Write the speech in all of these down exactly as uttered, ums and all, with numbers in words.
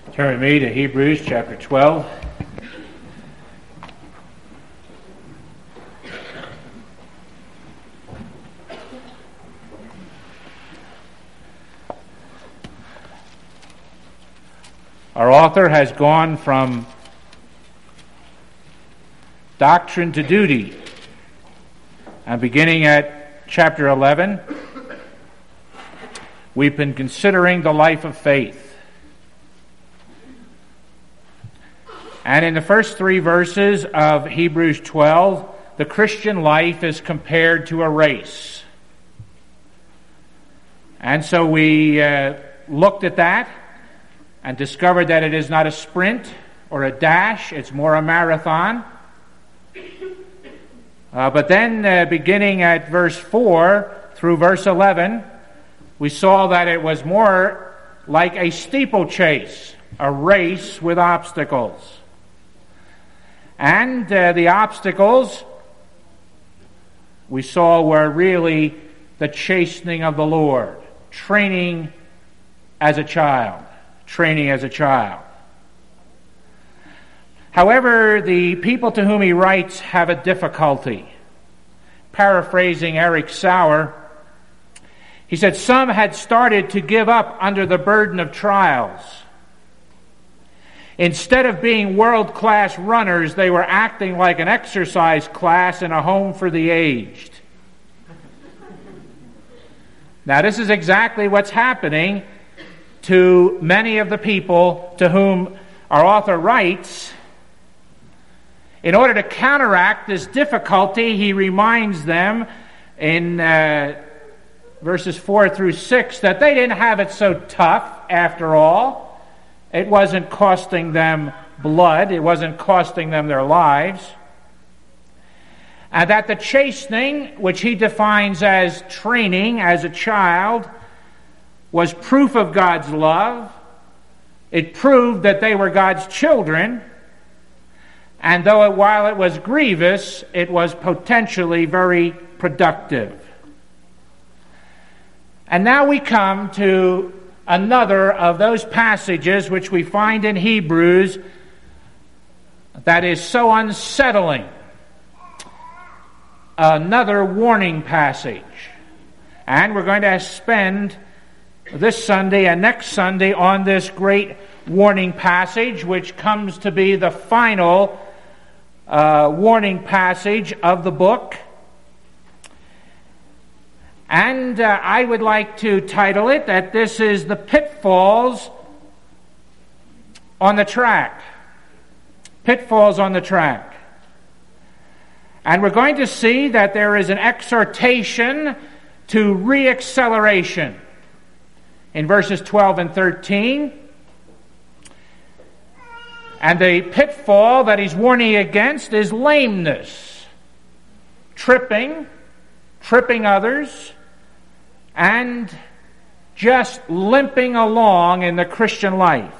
Turn with me to Hebrews chapter twelve. Our author has gone from doctrine to duty. And beginning at chapter eleven, we've been considering the life of faith. And in the first three verses of Hebrews twelve, the Christian life is compared to a race. And so we uh, looked at that and discovered that it is not a sprint or a dash, it's more a marathon. Uh, but then uh, beginning at verse four through verse eleven, we saw that it was more like a steeplechase, a race with obstacles. And uh, the obstacles we saw were really the chastening of the Lord, training as a child, training as a child. However, the people to whom he writes have a difficulty. Paraphrasing Eric Sauer, he said, some had started to give up under the burden of trials. Instead of being world-class runners, they were acting like an exercise class in a home for the aged. Now, this is exactly what's happening to many of the people to whom our author writes. In order to counteract this difficulty, he reminds them in uh, verses four through six that they didn't have it so tough after all. It wasn't costing them blood. It wasn't costing them their lives. And that the chastening, which he defines as training as a child, was proof of God's love. It proved that they were God's children. And though it, while it was grievous, it was potentially very productive. And now we come to another of those passages which we find in Hebrews that is so unsettling. Another warning passage. And we're going to spend this Sunday and next Sunday on this great warning passage, which comes to be the final uh, warning passage of the book. And uh, I would like to title it that this is the pitfalls on the track. Pitfalls on the track. And we're going to see that there is an exhortation to re-acceleration in verses twelve and thirteen. And the pitfall that he's warning against is lameness, tripping, tripping others, and just limping along in the Christian life.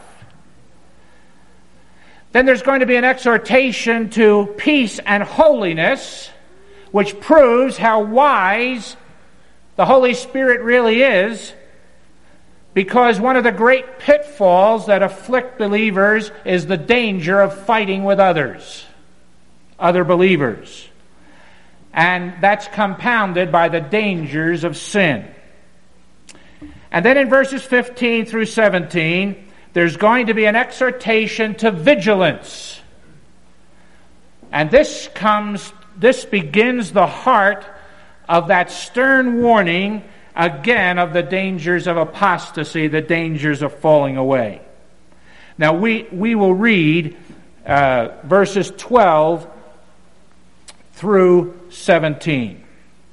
Then there's going to be an exhortation to peace and holiness, which proves how wise the Holy Spirit really is, because one of the great pitfalls that afflict believers is the danger of fighting with others, other believers. And that's compounded by the dangers of sin. And then in verses fifteen through seventeen, there's going to be an exhortation to vigilance. And this comes, this begins the heart of that stern warning, again, of the dangers of apostasy, the dangers of falling away. Now, we, we will read uh, verses twelve through seventeen.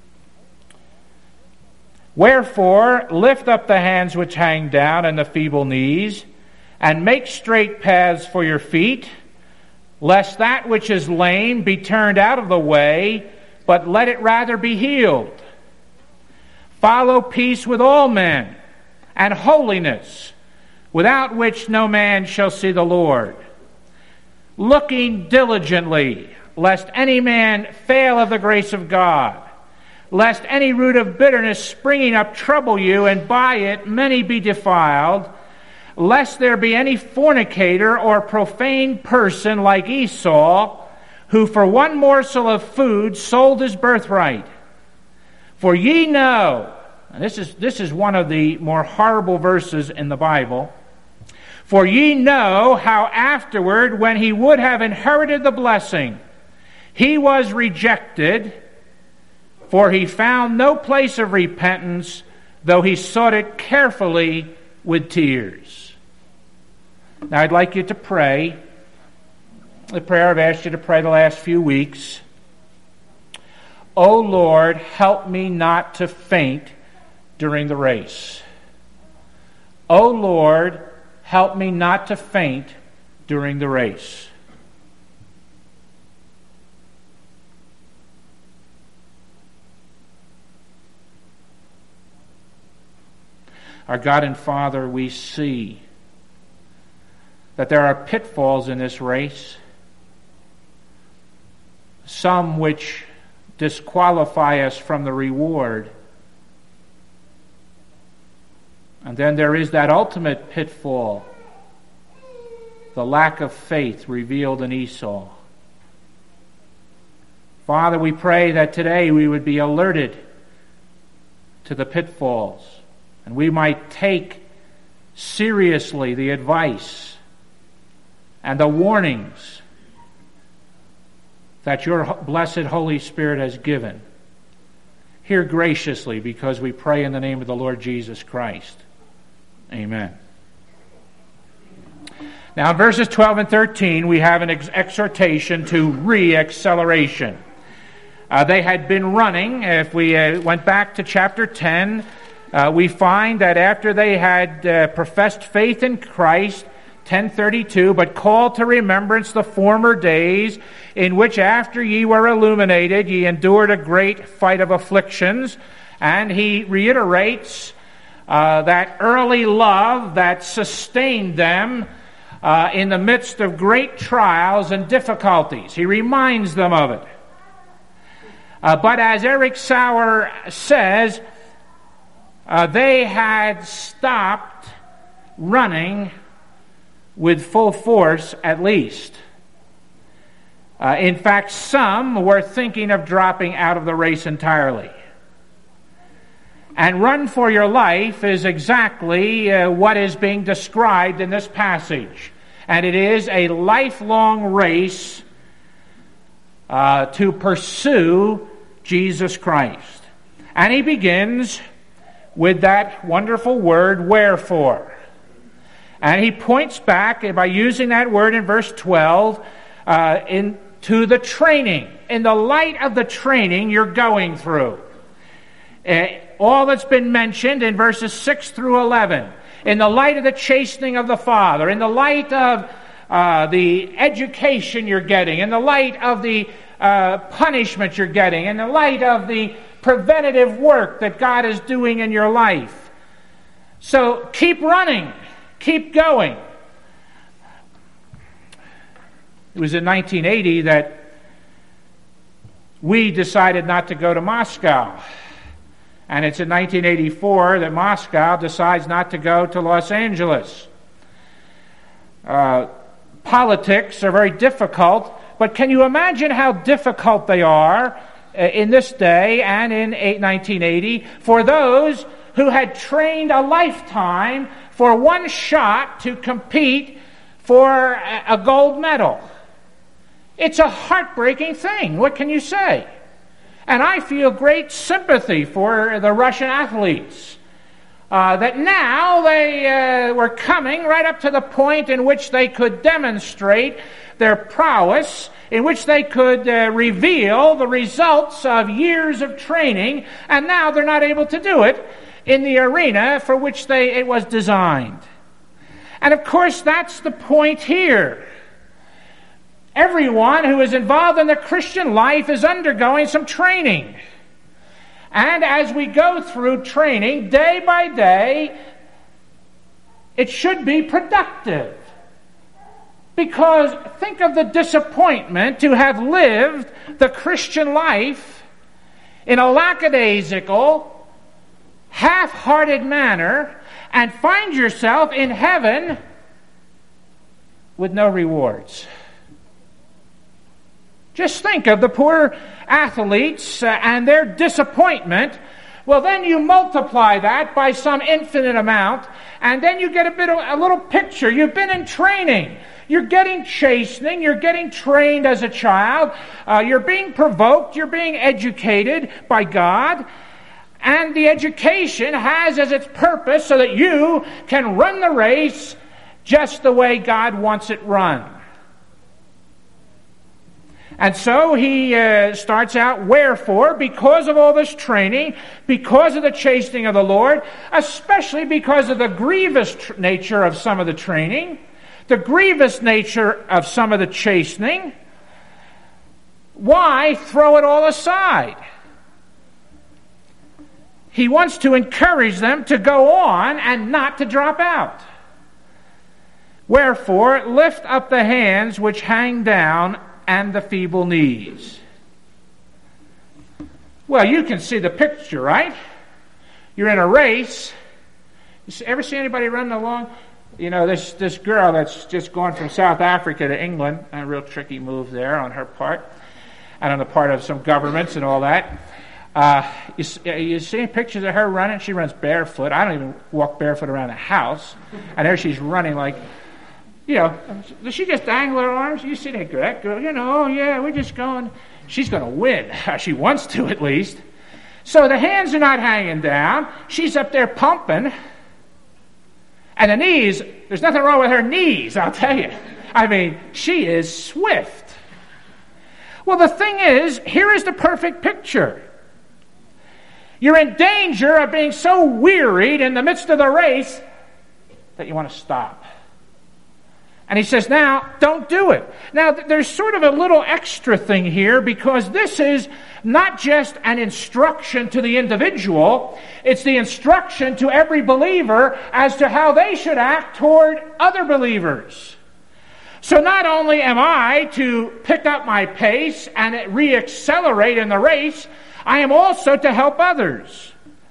Wherefore, lift up the hands which hang down and the feeble knees, and make straight paths for your feet, lest that which is lame be turned out of the way, but let it rather be healed. Follow peace with all men, and holiness, without which no man shall see the Lord. Looking diligently, lest any man fail of the grace of God, lest any root of bitterness springing up trouble you, and by it many be defiled, lest there be any fornicator or profane person like Esau, who for one morsel of food sold his birthright. For ye know," and this is, this is one of the more horrible verses in the Bible, "for ye know how afterward, when he would have inherited the blessing, he was rejected, for he found no place of repentance, though he sought it carefully with tears." Now I'd like you to pray the prayer I've asked you to pray the last few weeks. "O Lord, help me not to faint during the race." "O Lord, help me not to faint during the race." Our God and Father, we see that there are pitfalls in this race, some which disqualify us from the reward. And then there is that ultimate pitfall, the lack of faith revealed in Esau. Father, we pray that today we would be alerted to the pitfalls, and we might take seriously the advice and the warnings that your blessed Holy Spirit has given. Hear graciously, because we pray in the name of the Lord Jesus Christ. Amen. Now in verses twelve and thirteen, we have an ex- exhortation to re-acceleration. Uh, they had been running. If we uh, went back to chapter ten, uh, we find that after they had uh, professed faith in Christ, ten thirty-two, "But call to remembrance the former days, in which after ye were illuminated, ye endured a great fight of afflictions." And he reiterates uh, that early love that sustained them uh, in the midst of great trials and difficulties. He reminds them of it. Uh, but as Eric Sauer says, uh, they had stopped running with full force, at least. Uh, in fact, some were thinking of dropping out of the race entirely. And run for your life is exactly uh, what is being described in this passage. And it is a lifelong race uh, to pursue Jesus Christ. And he begins with that wonderful word, "wherefore." And he points back by using that word in verse twelve uh, into the training. In the light of the training you're going through. Uh, all that's been mentioned in verses six through eleven. In the light of the chastening of the Father. In the light of uh, the education you're getting. In the light of the uh, punishment you're getting. In the light of the preventative work that God is doing in your life. So keep running. Keep going. It was in nineteen eighty that we decided not to go to Moscow. And it's in nineteen eighty-four that Moscow decides not to go to Los Angeles. Uh, politics are very difficult, but can you imagine how difficult they are uh, in this day and in nineteen eighty for those who had trained a lifetime for one shot to compete for a gold medal? It's a heartbreaking thing. What can you say? And I feel great sympathy for the Russian athletes. Uh, that now they uh, were coming right up to the point in which they could demonstrate their prowess, in which they could uh, reveal the results of years of training, and now they're not able to do it in the arena for which they it was designed. And of course, that's the point here. Everyone who is involved in the Christian life is undergoing some training. And as we go through training, day by day, it should be productive. Because think of the disappointment to have lived the Christian life in a lackadaisical, half-hearted manner, and find yourself in heaven with no rewards. Just think of the poor athletes uh, and their disappointment. Well, then you multiply that by some infinite amount, and then you get a bit of a little picture. You've been in training. You're getting chastening. You're getting trained as a child. Uh, you're being provoked. You're being educated by God. And the education has as its purpose so that you can run the race just the way God wants it run. And so he uh, starts out, wherefore, because of all this training, because of the chastening of the Lord, especially because of the grievous tr- nature of some of the training, the grievous nature of some of the chastening, why throw it all aside? He wants to encourage them to go on and not to drop out. Wherefore, lift up the hands which hang down and the feeble knees. Well, you can see the picture, right? You're in a race. You see, ever see anybody running along? You know, this, this girl that's just gone from South Africa to England, a real tricky move there on her part, and on the part of some governments and all that. Uh, you, you see pictures of her running? She runs barefoot. I don't even walk barefoot around the house. And there she's running like, you know, does she just dangle her arms? You see that girl, that girl, you know, oh yeah, we're just going. She's going to win. She wants to, at least. So the hands are not hanging down. She's up there pumping. And the knees, there's nothing wrong with her knees, I'll tell you. I mean, she is swift. Well, the thing is, here is the perfect picture. You're in danger of being so wearied in the midst of the race that you want to stop. And he says, now, don't do it. Now, there's sort of a little extra thing here, because this is not just an instruction to the individual, it's the instruction to every believer as to how they should act toward other believers. So not only am I to pick up my pace and re-accelerate in the race, I am also to help others.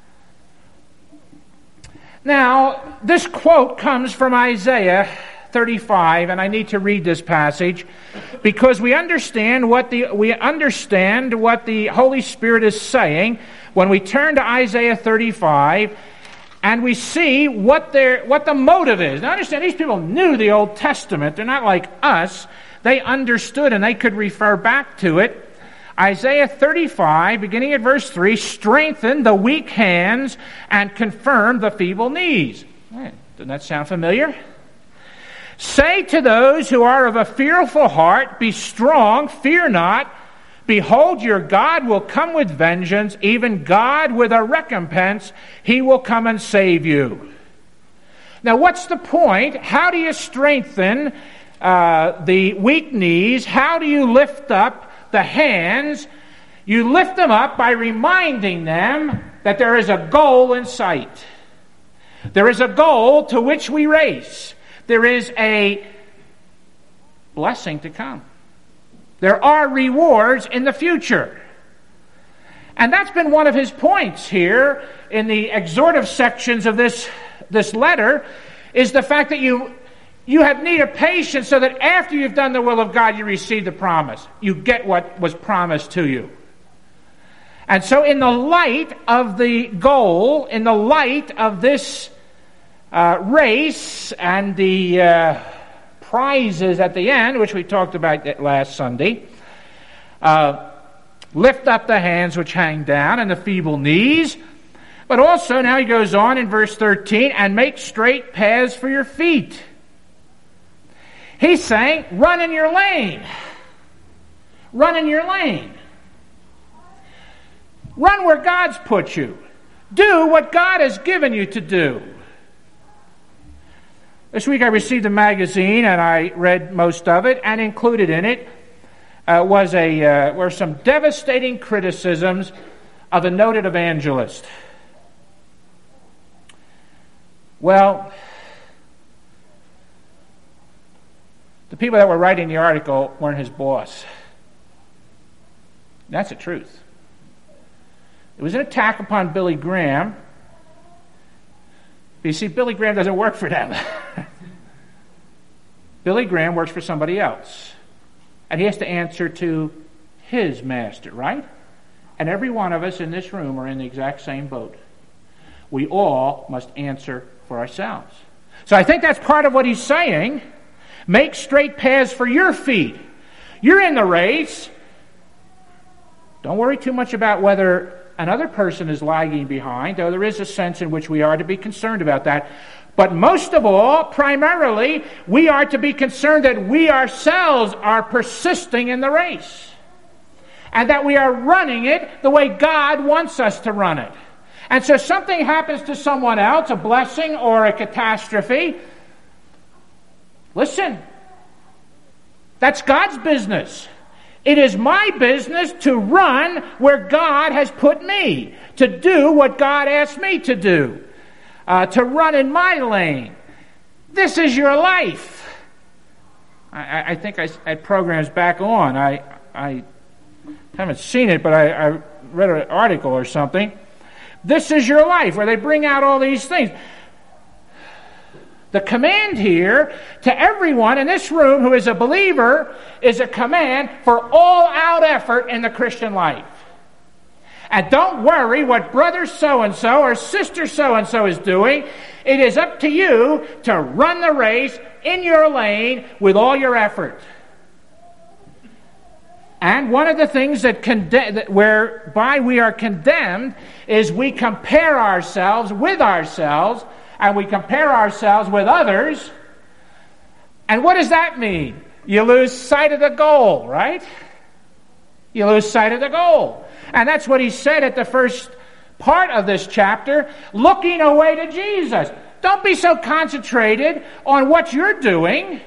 Now, this quote comes from Isaiah thirty-five, and I need to read this passage because we understand what the we understand what the Holy Spirit is saying when we turn to Isaiah thirty-five, and we see what their what the motive is. Now, understand, these people knew the Old Testament. They're not like us. They understood, and they could refer back to it. Isaiah thirty-five, beginning at verse three, strengthen the weak hands and confirm the feeble knees. Doesn't that sound familiar? Say to those who are of a fearful heart, be strong, fear not. Behold, your God will come with vengeance, even God with a recompense. He will come and save you. Now, what's the point? How do you strengthen uh, the weak knees? How do you lift up the hands? You lift them up by reminding them that there is a goal in sight. There is a goal to which we race. There is a blessing to come. There are rewards in the future. And that's been one of his points here in the exhortive sections of this, this letter, is the fact that you, you have need of patience so that after you've done the will of God, you receive the promise. You get what was promised to you. And so in the light of the goal, in the light of this Uh, race and the uh, prizes at the end, which we talked about last Sunday, uh, lift up the hands which hang down and the feeble knees. But also, now he goes on in verse thirteen, and make straight paths for your feet. He's saying, run in your lane. Run in your lane. Run where God's put you. Do what God has given you to do. This week I received a magazine, and I read most of it, and included in it uh, was a uh, were some devastating criticisms of a noted evangelist. Well, the people that were writing the article weren't his boss. That's the truth. It was an attack upon Billy Graham, But you see, Billy Graham doesn't work for them. Billy Graham works for somebody else. And he has to answer to his master, right? And every one of us in this room are in the exact same boat. We all must answer for ourselves. So I think that's part of what he's saying. Make straight paths for your feet. You're in the race. Don't worry too much about whether another person is lagging behind, though there is a sense in which we are to be concerned about that. But most of all, primarily, we are to be concerned that we ourselves are persisting in the race. And that we are running it the way God wants us to run it. And so something happens to someone else, a blessing or a catastrophe. Listen, that's God's business. It is my business to run where God has put me, to do what God asked me to do, uh, to run in my lane. This is your life. I, I think I had programs back on. I, I haven't seen it, but I, I read an article or something. This is your life, where they bring out all these things. The command here to everyone in this room who is a believer is a command for all-out effort in the Christian life. And don't worry what brother so-and-so or sister so-and-so is doing. It is up to you to run the race in your lane with all your effort. And one of the things that conde- whereby we are condemned is we compare ourselves with ourselves, and we compare ourselves with others. And what does that mean? You lose sight of the goal, right? You lose sight of the goal. And that's what he said at the first part of this chapter, looking away to Jesus. Don't be so concentrated on what you're doing.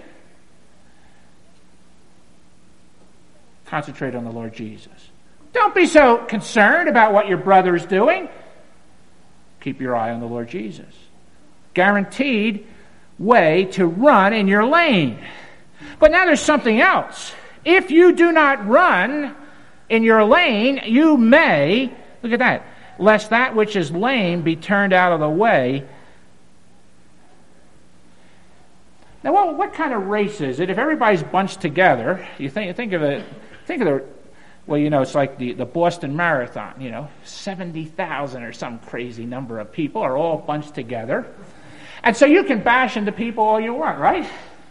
Concentrate on the Lord Jesus. Don't be so concerned about what your brother is doing. Keep your eye on the Lord Jesus. Guaranteed way to run in your lane. But now there's something else. If you do not run in your lane, you may, look at that, lest that which is lame be turned out of the way. Now, what, what kind of race is it? If everybody's bunched together, you think, think of it, think of the, well, you know, it's like the, the Boston Marathon, you know, seventy thousand or some crazy number of people are all bunched together. And so you can bash into people all you want, right?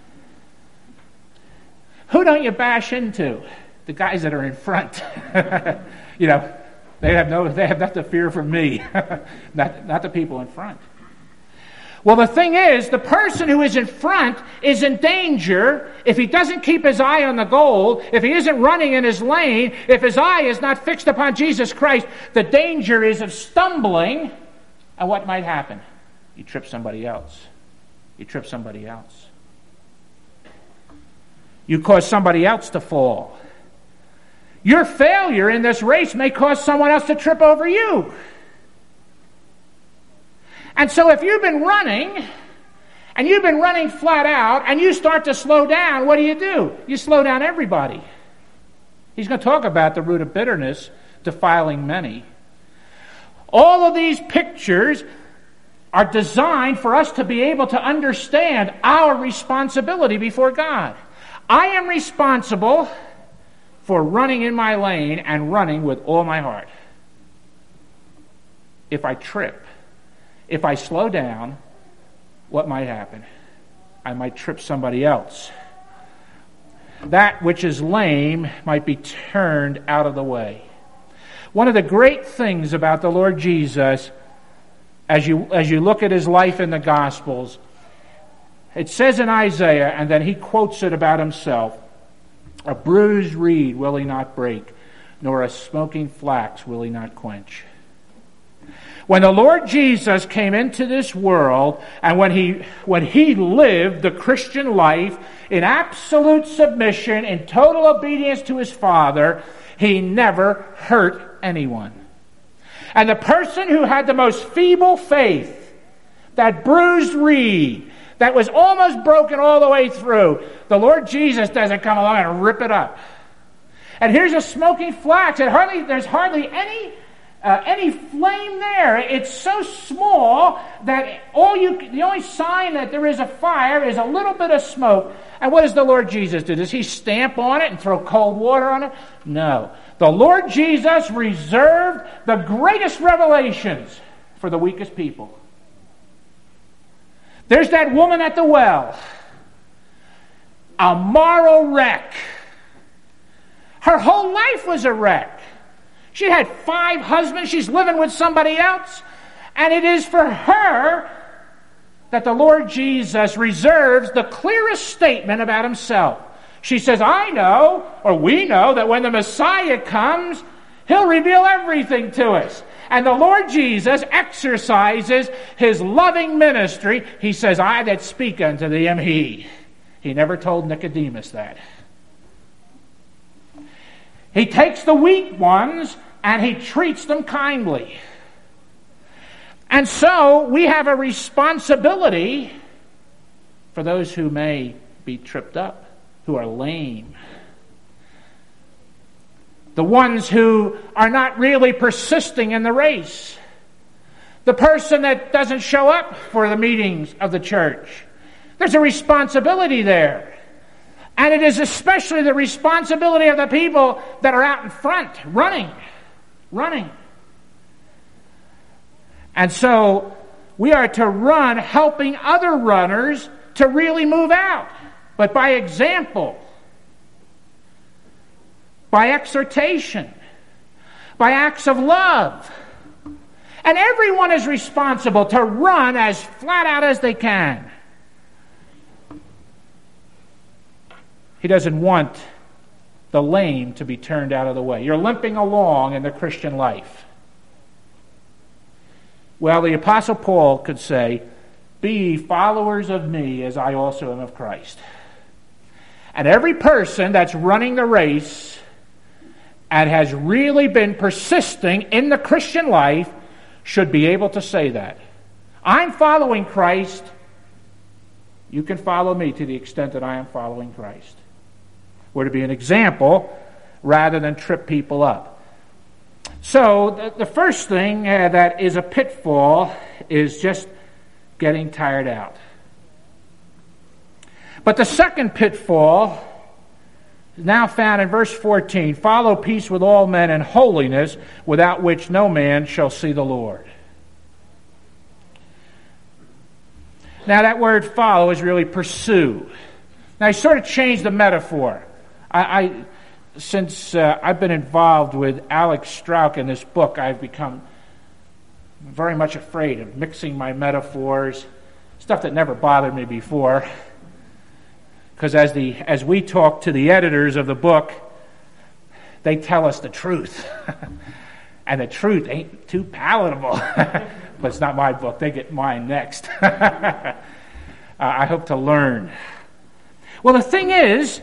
Who don't you bash into? The guys that are in front. You know, they have no, they have nothing to fear from me, not, not the people in front. Well, the thing is, the person who is in front is in danger if he doesn't keep his eye on the goal, if he isn't running in his lane, if his eye is not fixed upon Jesus Christ. The danger is of stumbling, and what might happen? You trip somebody else. You trip somebody else. You cause somebody else to fall. Your failure in this race may cause someone else to trip over you. And so if you've been running, and you've been running flat out, and you start to slow down, what do you do? You slow down everybody. He's going to talk about the root of bitterness defiling many. All of these pictures are designed for us to be able to understand our responsibility before God. I am responsible for running in my lane and running with all my heart. If I trip, if I slow down, what might happen? I might trip somebody else. That which is lame might be turned out of the way. One of the great things about the Lord Jesus, as you as you look at his life in the Gospels, it says in Isaiah, and then he quotes it about himself, a bruised reed will he not break, nor a smoking flax will he not quench. When the Lord Jesus came into this world, and when he when he lived the Christian life in absolute submission, in total obedience to his Father, he never hurt anyone. And the person who had the most feeble faith, that bruised reed, that was almost broken all the way through, the Lord Jesus doesn't come along and rip it up. And here's a smoking flax. And hardly, there's hardly any uh, any flame there. It's so small that all you the only sign that there is a fire is a little bit of smoke. And what does the Lord Jesus do? Does he stamp on it and throw cold water on it? No. The Lord Jesus reserved the greatest revelations for the weakest people. There's that woman at the well, a moral wreck. Her whole life was a wreck. She had five husbands. She's living with somebody else. And it is for her that the Lord Jesus reserves the clearest statement about himself. She says, I know, or we know, that when the Messiah comes, he'll reveal everything to us. And the Lord Jesus exercises his loving ministry. He says, I that speak unto thee am he. He never told Nicodemus that. He takes the weak ones and he treats them kindly. And so we have a responsibility for those who may be tripped up, who are lame. The ones who are not really persisting in the race. The person that doesn't show up for the meetings of the church. There's a responsibility there. And it is especially the responsibility of the people that are out in front, running, running. And so we are to run helping other runners to really move out. But by example, by exhortation, by acts of love. And everyone is responsible to run as flat out as they can. He doesn't want the lame to be turned out of the way. You're limping along in the Christian life. Well, the Apostle Paul could say, be ye followers of me as I also am of Christ. And every person that's running the race and has really been persisting in the Christian life should be able to say that. I'm following Christ. You can follow me to the extent that I am following Christ. We're to be an example rather than trip people up. So the, the first thing uh, that is a pitfall is just getting tired out. But the second pitfall is now found in verse fourteen. Follow peace with all men and holiness, without which no man shall see the Lord. Now that word follow is really pursue. Now I sort of changed the metaphor. I, I since uh, I've been involved with Alex Strauch in this book, I've become very much afraid of mixing my metaphors, stuff that never bothered me before. Because as the as we talk to the editors of the book, they tell us the truth. And the truth ain't too palatable. But it's not my book. They get mine next. uh, I hope to learn. Well, the thing is,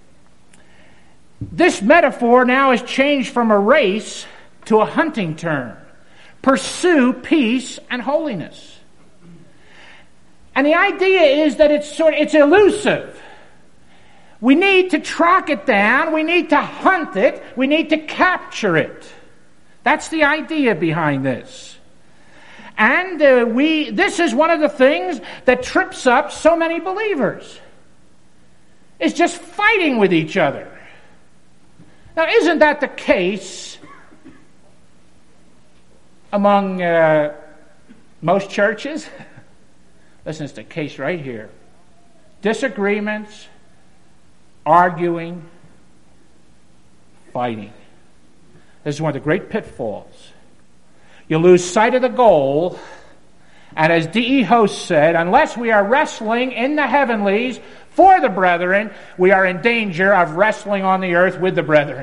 this metaphor now has changed from a race to a hunting term. Pursue peace and holiness. And the idea is that it's sort of, it's elusive. We need to track it down. We need to hunt it. We need to capture it. That's the idea behind this. And uh, we this is one of the things that trips up so many believers. It's just fighting with each other. Now, isn't that the case among uh, most churches? Listen, it's the case right here. Disagreements, arguing, fighting. This is one of the great pitfalls. You lose sight of the goal, and as D E Host said, unless we are wrestling in the heavenlies for the brethren, we are in danger of wrestling on the earth with the brethren.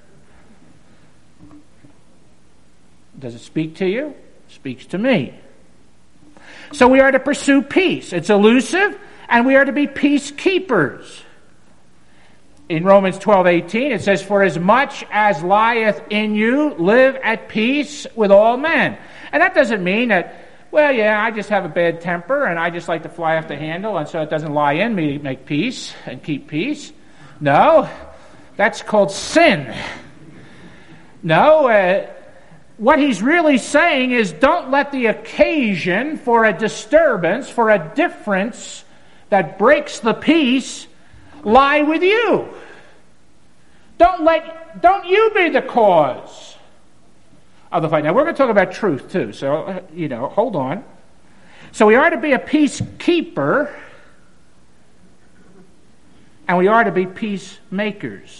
Does it speak to you? It speaks to me. So we are to pursue peace. It's elusive, and we are to be peacekeepers. In Romans twelve eighteen, it says, for as much as lieth in you, live at peace with all men. And that doesn't mean that, well, yeah, I just have a bad temper, and I just like to fly off the handle, and so it doesn't lie in me to make peace and keep peace. No, that's called sin. No, uh, what he's really saying is, don't let the occasion for a disturbance, for a difference that breaks the peace, lie with you. Don't let, don't you be the cause of the fight. Now, we're going to talk about truth, too, so, you know, hold on. So we are to be a peacekeeper, and we are to be peacemakers.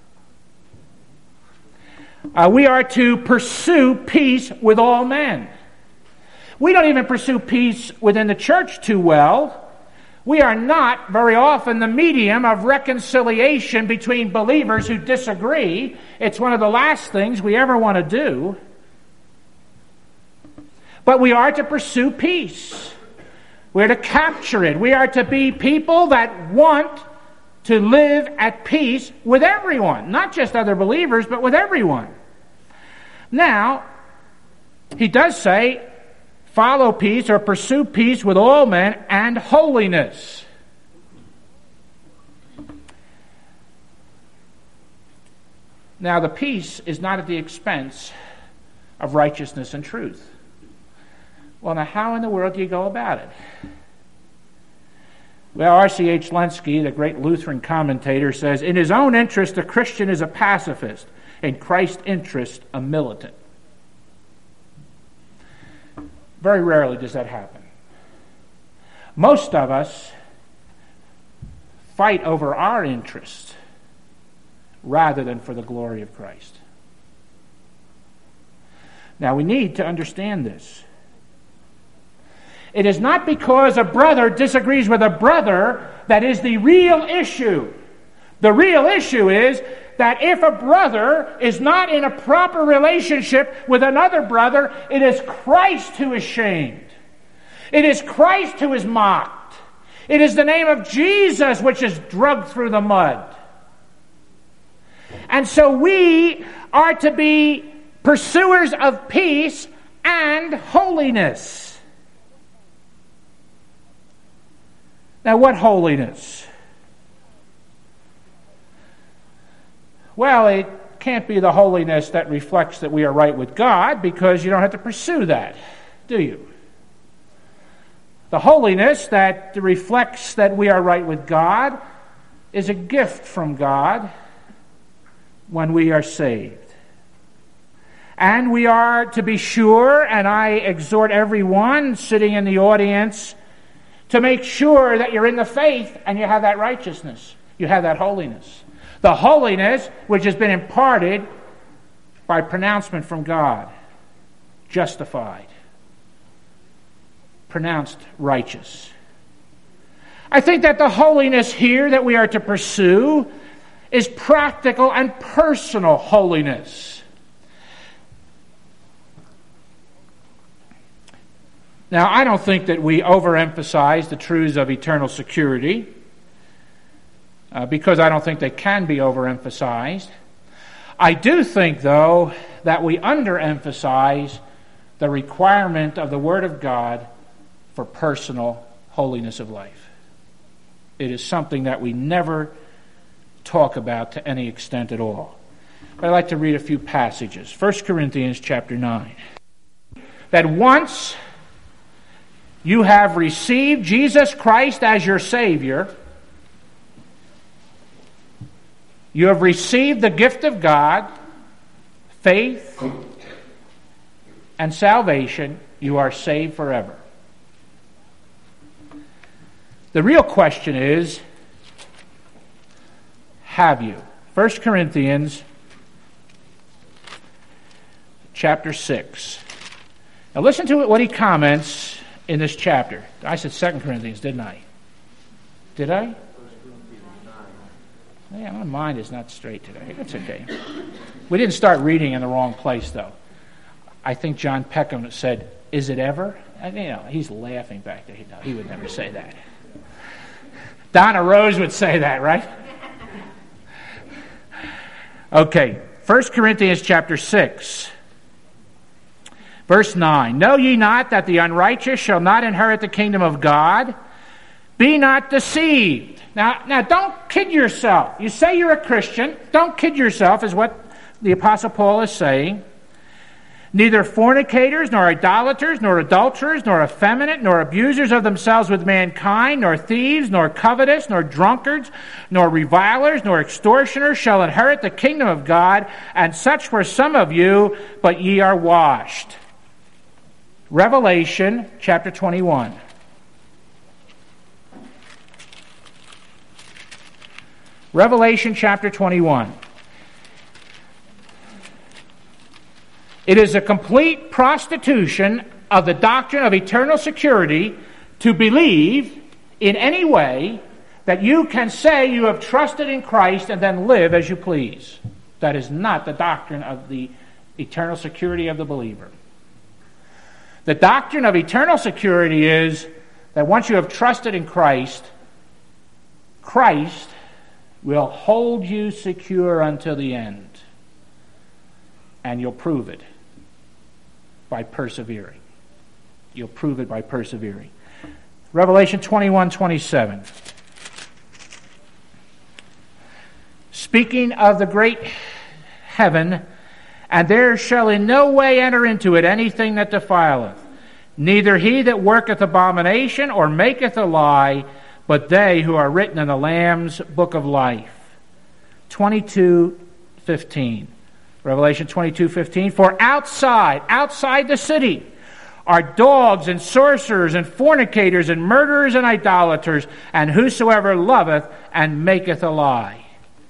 Uh, we are to pursue peace with all men. We don't even pursue peace within the church too well. We are not very often the medium of reconciliation between believers who disagree. It's one of the last things we ever want to do. But we are to pursue peace. We're to capture it. We are to be people that want to live at peace with everyone, not just other believers, but with everyone. Now, he does say, follow peace or pursue peace with all men and holiness. Now, the peace is not at the expense of righteousness and truth. Well, now, how in the world do you go about it? Well, R C H Lenski, the great Lutheran commentator, says, in his own interest, a Christian is a pacifist. In Christ's interest, a militant. Very rarely does that happen. Most of us fight over our interests rather than for the glory of Christ. Now, we need to understand this. It is not because a brother disagrees with a brother that is the real issue. The real issue is that if a brother is not in a proper relationship with another brother, it is Christ who is shamed. It is Christ who is mocked. It is the name of Jesus which is dragged through the mud. And so we are to be pursuers of peace and holiness. Now, what holiness? Well, it can't be the holiness that reflects that we are right with God, because you don't have to pursue that, do you? The holiness that reflects that we are right with God is a gift from God when we are saved. And we are to be sure, and I exhort everyone sitting in the audience to make sure that you're in the faith and you have that righteousness. You have that holiness. The holiness which has been imparted by pronouncement from God. Justified. Pronounced righteous. I think that the holiness here that we are to pursue is practical and personal holiness. Now, I don't think that we overemphasize the truths of eternal security, uh, because I don't think they can be overemphasized. I do think, though, that we underemphasize the requirement of the Word of God for personal holiness of life. It is something that we never talk about to any extent at all. But I'd like to read a few passages. First Corinthians chapter nine. That once you have received Jesus Christ as your Savior, you have received the gift of God, faith, and salvation, you are saved forever. The real question is, have you? First Corinthians chapter six. Now listen to what he comments in this chapter. I said Second Corinthians, didn't I? Did I? Yeah, my mind is not straight today. That's okay. We didn't start reading in the wrong place, though. I think John Peckham said, is it ever? And, you know, he's laughing back there. No, he would never say that. Donna Rose would say that, right? Okay, First Corinthians chapter six. Verse nine, know ye not that the unrighteous shall not inherit the kingdom of God? Be not deceived. Now, now, don't kid yourself. You say you're a Christian. Don't kid yourself, is what the Apostle Paul is saying. Neither fornicators, nor idolaters, nor adulterers, nor effeminate, nor abusers of themselves with mankind, nor thieves, nor covetous, nor drunkards, nor revilers, nor extortioners shall inherit the kingdom of God. And such were some of you, but ye are washed. Revelation chapter twenty-one. Revelation chapter twenty-one. It is a complete prostitution of the doctrine of eternal security to believe in any way that you can say you have trusted in Christ and then live as you please. That is not the doctrine of the eternal security of the believer. The doctrine of eternal security is that once you have trusted in Christ, Christ will hold you secure until the end. And you'll prove it by persevering. You'll prove it by persevering. Revelation twenty-one twenty-seven. Speaking of the great heaven, and there shall in no way enter into it anything that defileth, neither he that worketh abomination or maketh a lie, but they who are written in the Lamb's book of life. twenty-two fifteen. Revelation twenty-two fifteen. For outside, outside the city, are dogs and sorcerers and fornicators and murderers and idolaters, and whosoever loveth and maketh a lie.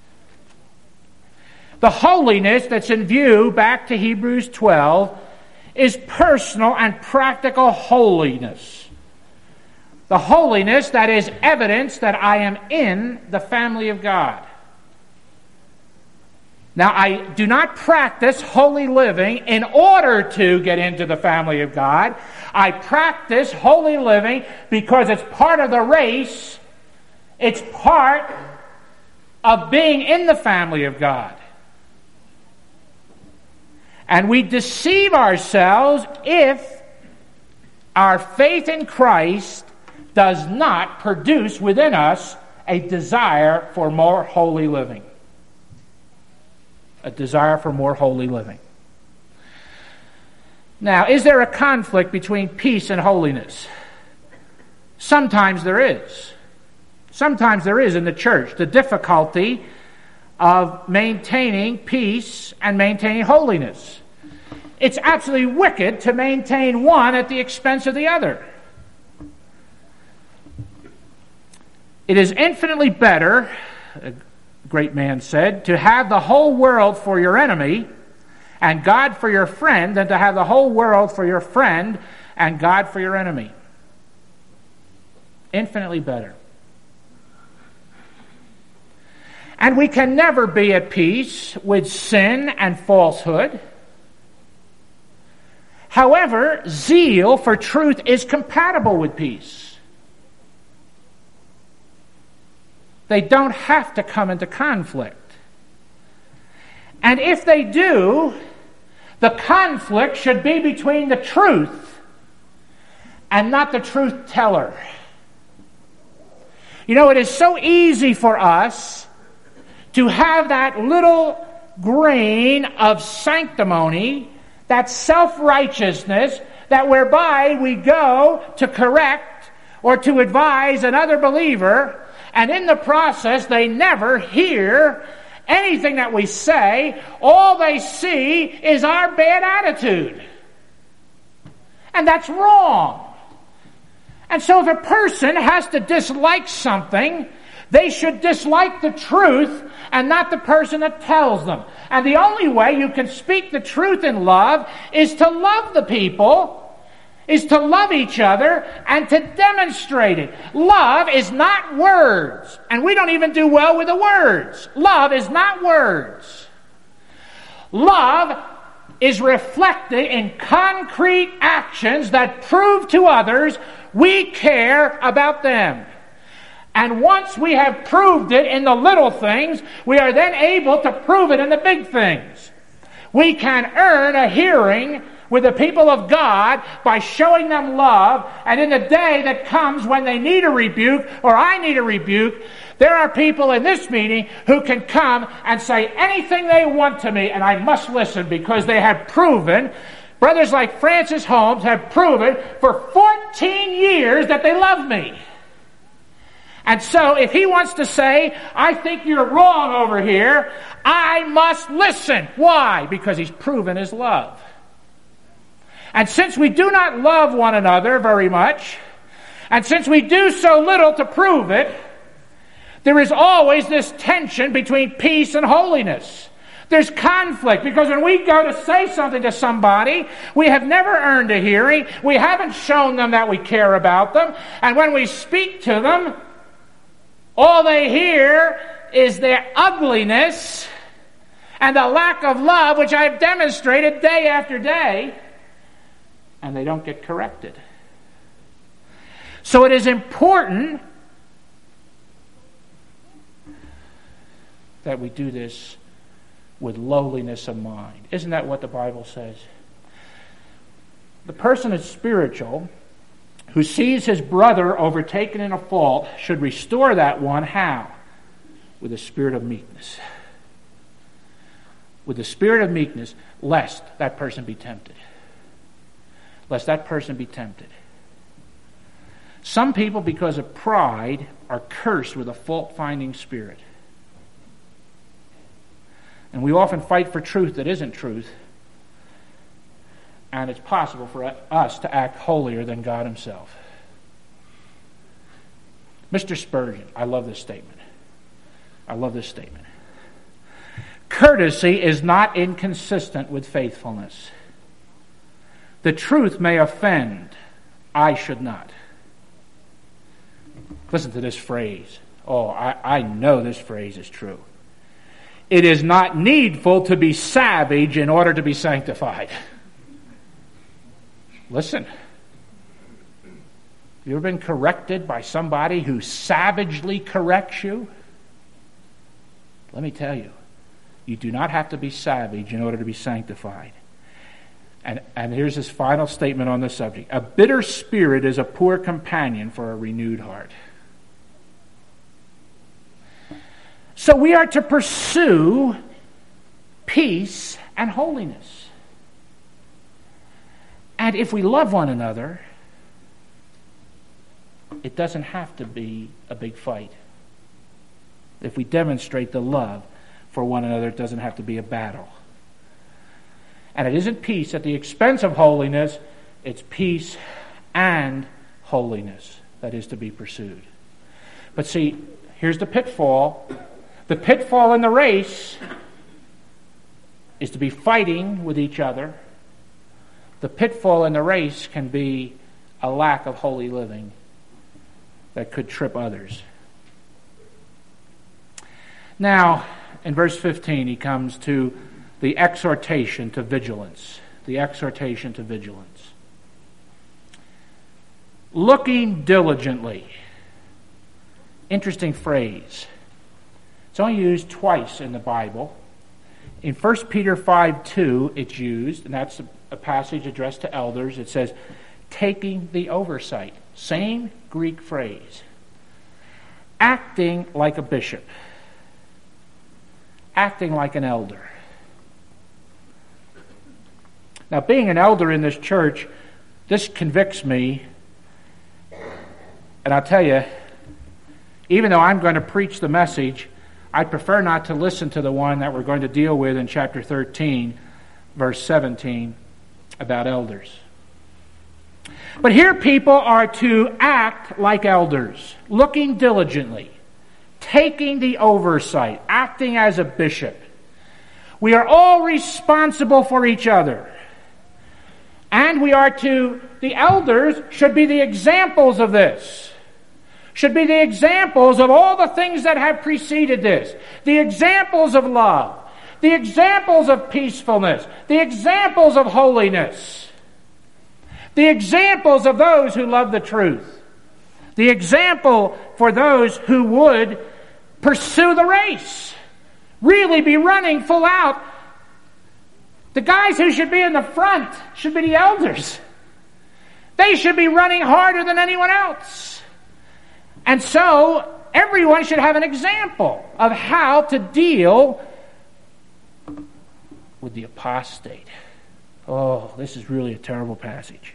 The holiness that's in view, back to Hebrews twelve, is personal and practical holiness. The holiness that is evidence that I am in the family of God. Now, I do not practice holy living in order to get into the family of God. I practice holy living because it's part of the race. It's part of being in the family of God. And we deceive ourselves if our faith in Christ does not produce within us a desire for more holy living. A desire for more holy living. Now, is there a conflict between peace and holiness? Sometimes there is. Sometimes there is in the church. The difficulty of maintaining peace and maintaining holiness. It's absolutely wicked to maintain one at the expense of the other. It is infinitely better, a great man said, to have the whole world for your enemy and God for your friend than to have the whole world for your friend and God for your enemy. Infinitely better. And we can never be at peace with sin and falsehood. However, zeal for truth is compatible with peace. They don't have to come into conflict. And if they do, the conflict should be between the truth and not the truth teller. You know, it is so easy for us to have that little grain of sanctimony, that self-righteousness, that whereby we go to correct or to advise another believer, and in the process they never hear anything that we say. All they see is our bad attitude. And that's wrong. And so if a person has to dislike something, they should dislike the truth and not the person that tells them. And the only way you can speak the truth in love is to love the people, is to love each other, and to demonstrate it. Love is not words. And we don't even do well with the words. Love is not words. Love is reflected in concrete actions that prove to others we care about them. And once we have proved it in the little things, we are then able to prove it in the big things. We can earn a hearing with the people of God by showing them love, and in the day that comes when they need a rebuke or I need a rebuke, there are people in this meeting who can come and say anything they want to me, and I must listen because they have proven Brothers like Francis Holmes have proven for fourteen years that they love me. And so if he wants to say, I think you're wrong over here, I must listen. Why? Because he's proven his love. And since we do not love one another very much, and since we do so little to prove it, there is always this tension between peace and holiness. There's conflict, because when we go to say something to somebody, we have never earned a hearing, we haven't shown them that we care about them, and when we speak to them, all they hear is their ugliness and the lack of love, which I've demonstrated day after day, and they don't get corrected. So it is important that we do this with lowliness of mind. Isn't that what the Bible says? The person is spiritual who sees his brother overtaken in a fault should restore that one. How? With a spirit of meekness. With the spirit of meekness, lest that person be tempted. Lest that person be tempted. Some people, because of pride, are cursed with a fault-finding spirit. And we often fight for truth that isn't truth. And it's possible for us to act holier than God himself. Mister Spurgeon, I love this statement. I love this statement. Courtesy is not inconsistent with faithfulness. The truth may offend. I should not. Listen to this phrase. Oh, I, I know this phrase is true. It is not needful to be savage in order to be sanctified. Listen. Have you ever been corrected by somebody who savagely corrects you? Let me tell you, you do not have to be savage in order to be sanctified. And, and here's his final statement on the subject. A bitter spirit is a poor companion for a renewed heart. So we are to pursue peace and holiness. And if we love one another, it doesn't have to be a big fight. If we demonstrate the love for one another, it doesn't have to be a battle. And it isn't peace at the expense of holiness, it's peace and holiness that is to be pursued. But see, here's the pitfall. The pitfall in the race is to be fighting with each other. The pitfall in the race can be a lack of holy living that could trip others. Now, in verse fifteen, he comes to the exhortation to vigilance. The exhortation to vigilance. Looking diligently. Interesting phrase. It's only used twice in the Bible. In First Peter five two, it's used, and that's a, a passage addressed to elders. It says, taking the oversight. Same Greek phrase. Acting like a bishop. Acting like an elder. Now, being an elder in this church, this convicts me. And I'll tell you, even though I'm going to preach the message, I prefer not to listen to the one that we're going to deal with in chapter thirteen, verse seventeen, about elders. But here people are to act like elders, looking diligently, taking the oversight, acting as a bishop. We are all responsible for each other. And we are to, the elders should be the examples of this. Should be the examples of all the things that have preceded this. The examples of love. The examples of peacefulness. The examples of holiness. The examples of those who love the truth. The example for those who would pursue the race. Really be running full out. The guys who should be in the front should be the elders. They should be running harder than anyone else. And so, everyone should have an example of how to deal with the apostate, Oh, this is really a terrible passage.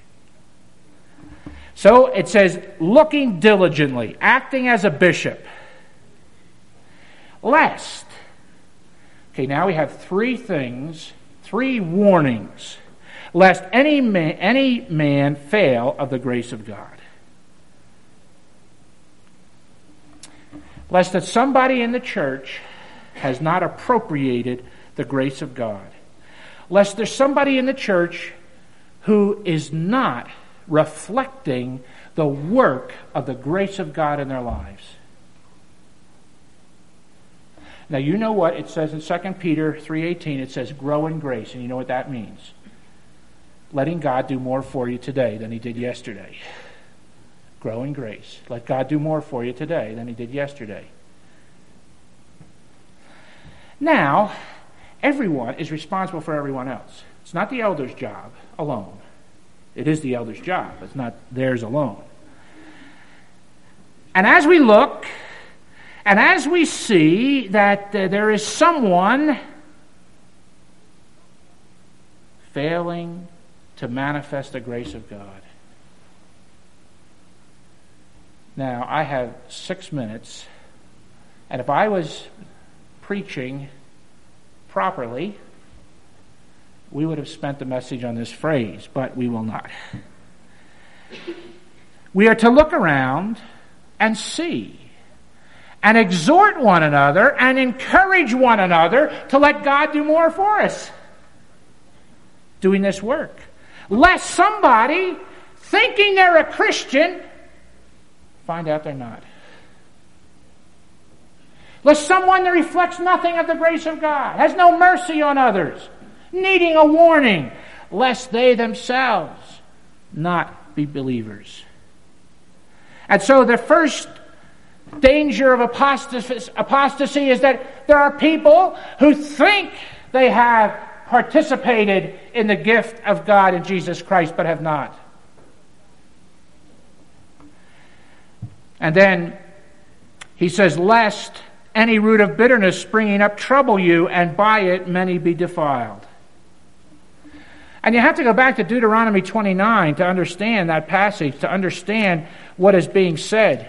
So it says, looking diligently, acting as a bishop, lest. Okay, now we have three things, three warnings, lest any man, any man fail of the grace of God. Lest that somebody in the church has not appropriated the grace of God. Lest there's somebody in the church who is not reflecting the work of the grace of God in their lives. Now you know what it says in Second Peter three eighteen. It says grow in grace, and you know what that means. Letting God do more for you today than He did yesterday. Grow in grace. Let God do more for you today than He did yesterday. Now, everyone is responsible for everyone else. It's not the elder's job alone. It is the elder's job. It's not theirs alone. And as we look, and as we see that uh, there is someone failing to manifest the grace of God. Now, I have six minutes, and if I was preaching properly, we would have spent the message on this phrase, but we will not. We are to look around and see, and exhort one another, and encourage one another to let God do more for us. Doing this work. Lest somebody, thinking they're a Christian, find out they're not. Lest someone that reflects nothing of the grace of God, has no mercy on others, needing a warning, lest they themselves not be believers. And so the first danger of apostasy, apostasy is that there are people who think they have participated in the gift of God in Jesus Christ, but have not. And then he says, lest any root of bitterness springing up trouble you, and by it many be defiled. And you have to go back to Deuteronomy twenty-nine to understand that passage, to understand what is being said.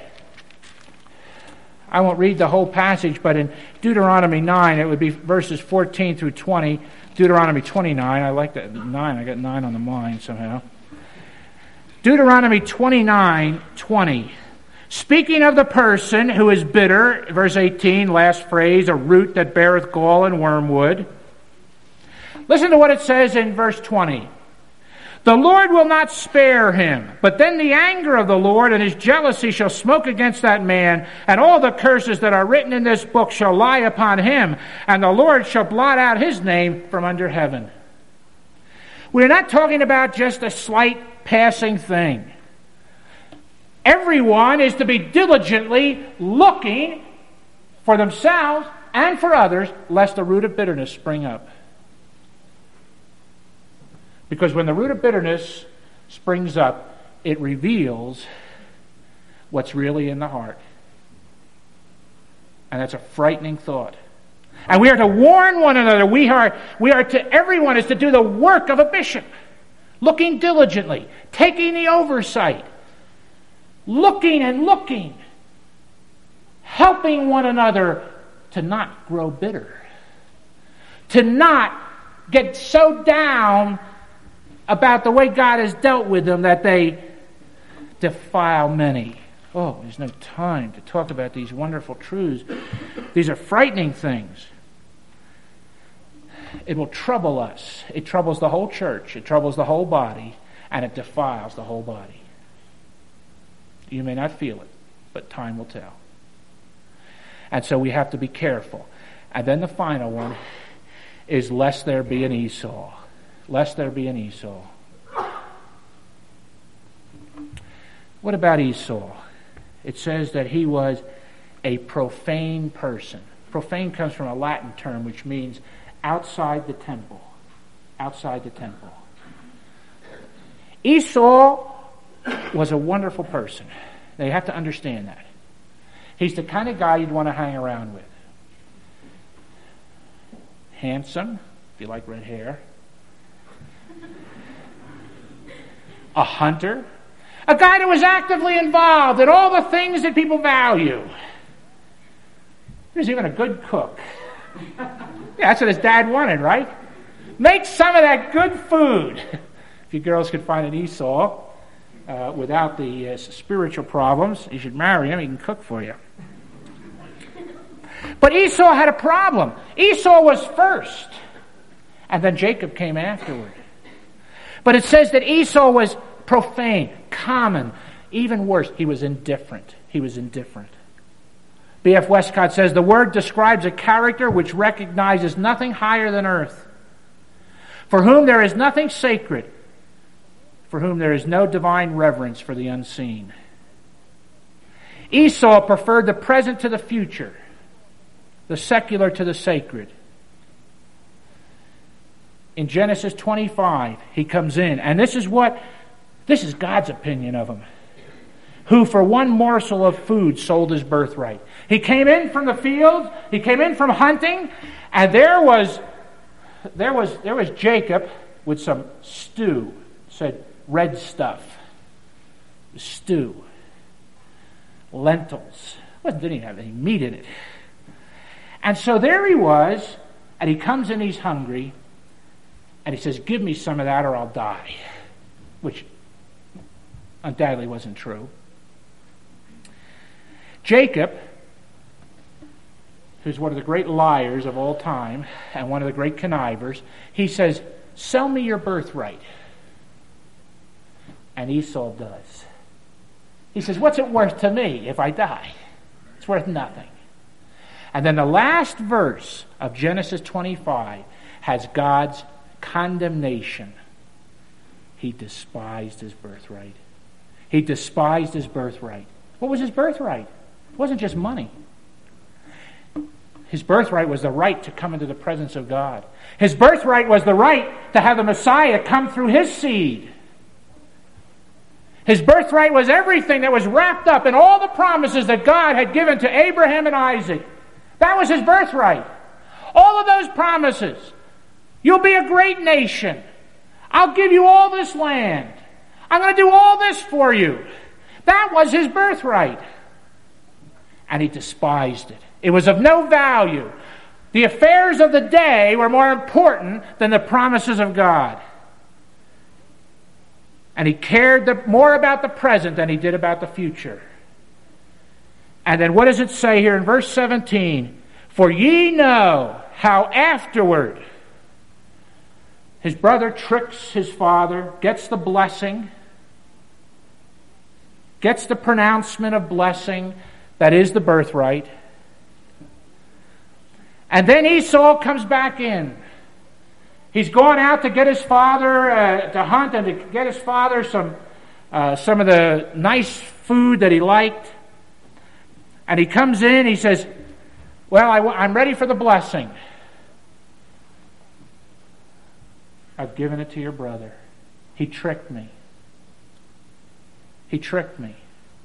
I won't read the whole passage, but in Deuteronomy nine, it would be verses fourteen through twenty. Deuteronomy twenty-nine, I like that nine, I got nine on the mind somehow. Deuteronomy twenty-nine, twenty. Speaking of the person who is bitter, verse eighteen, last phrase, a root that beareth gall and wormwood. Listen to what it says in verse twenty. The Lord will not spare him, but then the anger of the Lord and his jealousy shall smoke against that man, and all the curses that are written in this book shall lie upon him, and the Lord shall blot out his name from under heaven. We're not talking about just a slight passing thing. Everyone is to be diligently looking for themselves and for others, lest a root of bitterness spring up. Because when the root of bitterness springs up, it reveals what's really in the heart. And that's a frightening thought. And we are to warn one another. We are, we are to, everyone is to do the work of a bishop. Looking diligently, taking the oversight, looking and looking, helping one another to not grow bitter, to not get so down about the way God has dealt with them that they defile many. Oh, there's no time to talk about these wonderful truths. These are frightening things. It will trouble us. It troubles the whole church. It troubles the whole body, and it defiles the whole body. You may not feel it, but time will tell. And so we have to be careful. And then the final one is lest there be an Esau. Lest there be an Esau. What about Esau? It says that he was a profane person. Profane comes from a Latin term which means outside the temple. Outside the temple. Esau was a wonderful person. Now you have to understand that. He's the kind of guy you'd want to hang around with. Handsome, if you like red hair. a hunter, a guy that was actively involved in all the things that people value. He was even a good cook. Yeah, that's what his dad wanted, right? Make some of that good food. If you girls could find an Esau uh, without the uh, spiritual problems, you should marry him. He can cook for you. But Esau had a problem. Esau was first, and then Jacob came afterward. But it says that Esau was profane, common, even worse, he was indifferent. He was indifferent. B F Westcott says, the word describes a character which recognizes nothing higher than earth, for whom there is nothing sacred, for whom there is no divine reverence for the unseen. Esau preferred the present to the future, the secular to the sacred. In Genesis twenty-five, he comes in, and this is what, this is God's opinion of him, who for one morsel of food sold his birthright. He came in from the field, he came in from hunting, and there was there was there was Jacob with some stew. It said red stuff. Stew. Lentils. It didn't even have any meat in it. And so there he was, and he comes in, he's hungry, and he says, give me some of that or I'll die. Which undoubtedly wasn't true. Jacob, who's one of the great liars of all time and one of the great connivers, he says, sell me your birthright. And Esau does. He says, what's it worth to me if I die? It's worth nothing. And then the last verse of Genesis twenty-five has God's condemnation. He despised his birthright. He despised his birthright. What was his birthright? It wasn't just money. His birthright was the right to come into the presence of God. His birthright was the right to have the Messiah come through his seed. His birthright was everything that was wrapped up in all the promises that God had given to Abraham and Isaac. That was his birthright. All of those promises. You'll be a great nation. I'll give you all this land. I'm going to do all this for you. That was his birthright. And he despised it. It was of no value. The affairs of the day were more important than the promises of God. And he cared the, more about the present than he did about the future. And then what does it say here in verse seventeen? For ye know how afterward his brother tricks his father, gets the blessing, gets the pronouncement of blessing that is the birthright. And then Esau comes back in. He's gone out to get his father uh, to hunt and to get his father some uh, some of the nice food that he liked. And he comes in, he says, well, I, I'm ready for the blessing. I've given it to your brother. He tricked me. He tricked me.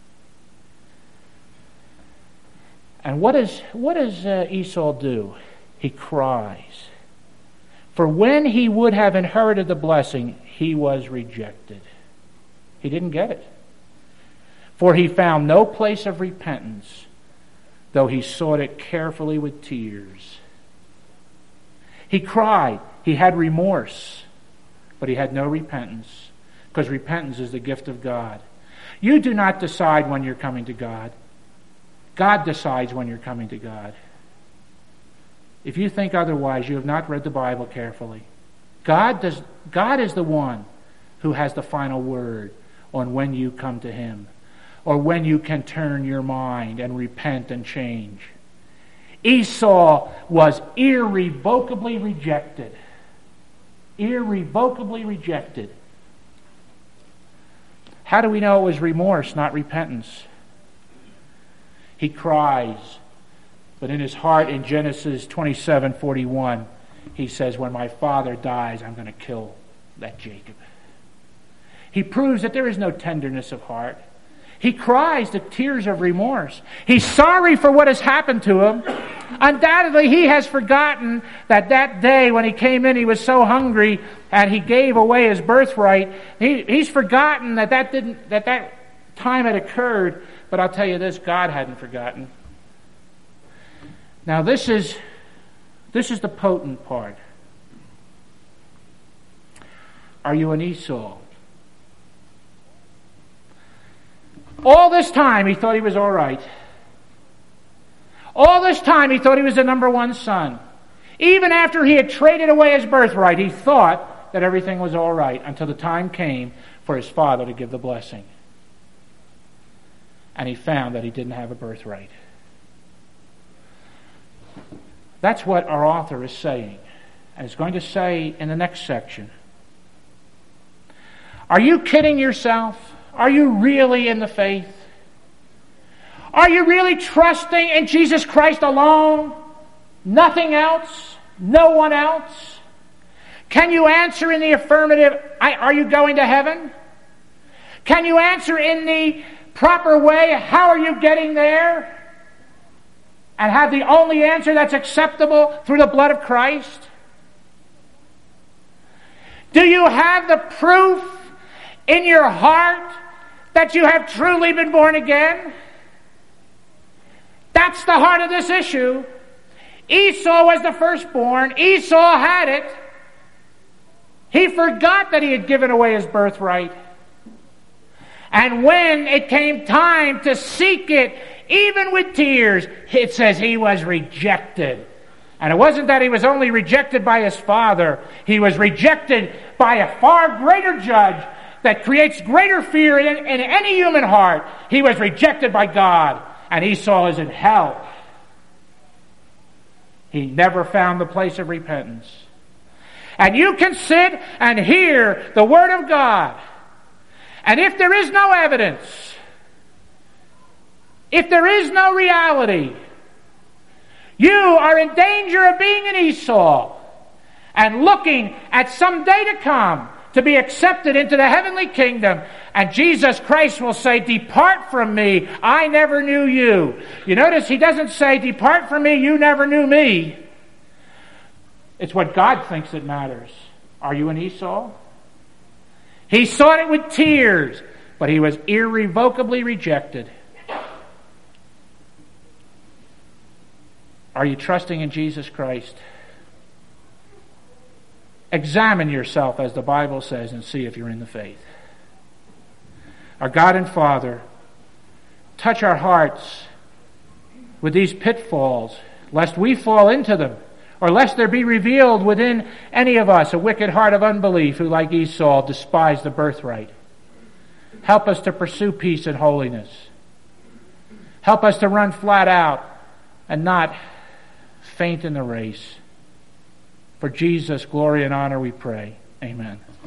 And what, is, what does uh, Esau do? He cries. For when he would have inherited the blessing, he was rejected. He didn't get it. For he found no place of repentance, though he sought it carefully with tears. He cried. He had remorse, but he had no repentance, because repentance is the gift of God. You do not decide when you're coming to God. God decides when you're coming to God. If you think otherwise, you have not read the Bible carefully. God does. God is the one who has the final word on when you come to him, or when you can turn your mind and repent and change. Esau was irrevocably rejected. Irrevocably rejected. How do we know it was remorse, not repentance? He cries, but in his heart, in Genesis twenty-seven forty-one, he says, when my father dies, I'm going to kill that Jacob. He proves that there is no tenderness of heart. He cries the tears of remorse. He's sorry for what has happened to him, Undoubtedly, he has forgotten that that day when he came in, he was so hungry and he gave away his birthright. He, he's forgotten that that, didn't, that that time had occurred. But I'll tell you this, God hadn't forgotten. Now this is, this is the potent part. Are you an Esau? All this time he thought he was all right. All this time he thought he was the number one son. Even after he had traded away his birthright, he thought that everything was all right until the time came for his father to give the blessing. And he found that he didn't have a birthright. That's what our author is saying. And he's going to say in the next section. Are you kidding yourself? Are you really in the faith? Are you really trusting in Jesus Christ alone? Nothing else? No one else? Can you answer in the affirmative, are you going to heaven? Can you answer in the proper way, how are you getting there? And have the only answer that's acceptable through the blood of Christ? Do you have the proof in your heart that you have truly been born again? That's the heart of this issue. Esau was the firstborn. Esau had it. He forgot that he had given away his birthright. And when it came time to seek it, even with tears, it says he was rejected. And it wasn't that he was only rejected by his father. He was rejected by a far greater judge that creates greater fear in, in any human heart. He was rejected by God. And Esau is in hell. He never found the place of repentance. And you can sit and hear the Word of God. And if there is no evidence, if there is no reality, you are in danger of being an Esau and looking at some day to come to be accepted into the heavenly kingdom. And Jesus Christ will say, depart from me, I never knew you. You notice he doesn't say, depart from me, you never knew me. It's what God thinks that matters. Are you an Esau? He sought it with tears, but he was irrevocably rejected. Are you trusting in Jesus Christ? Examine yourself, as the Bible says, and see if you're in the faith. Our God and Father, touch our hearts with these pitfalls, lest we fall into them, or lest there be revealed within any of us a wicked heart of unbelief who, like Esau, despised the birthright. Help us to pursue peace and holiness. Help us to run flat out and not faint in the race. For Jesus' glory and honor we pray. Amen.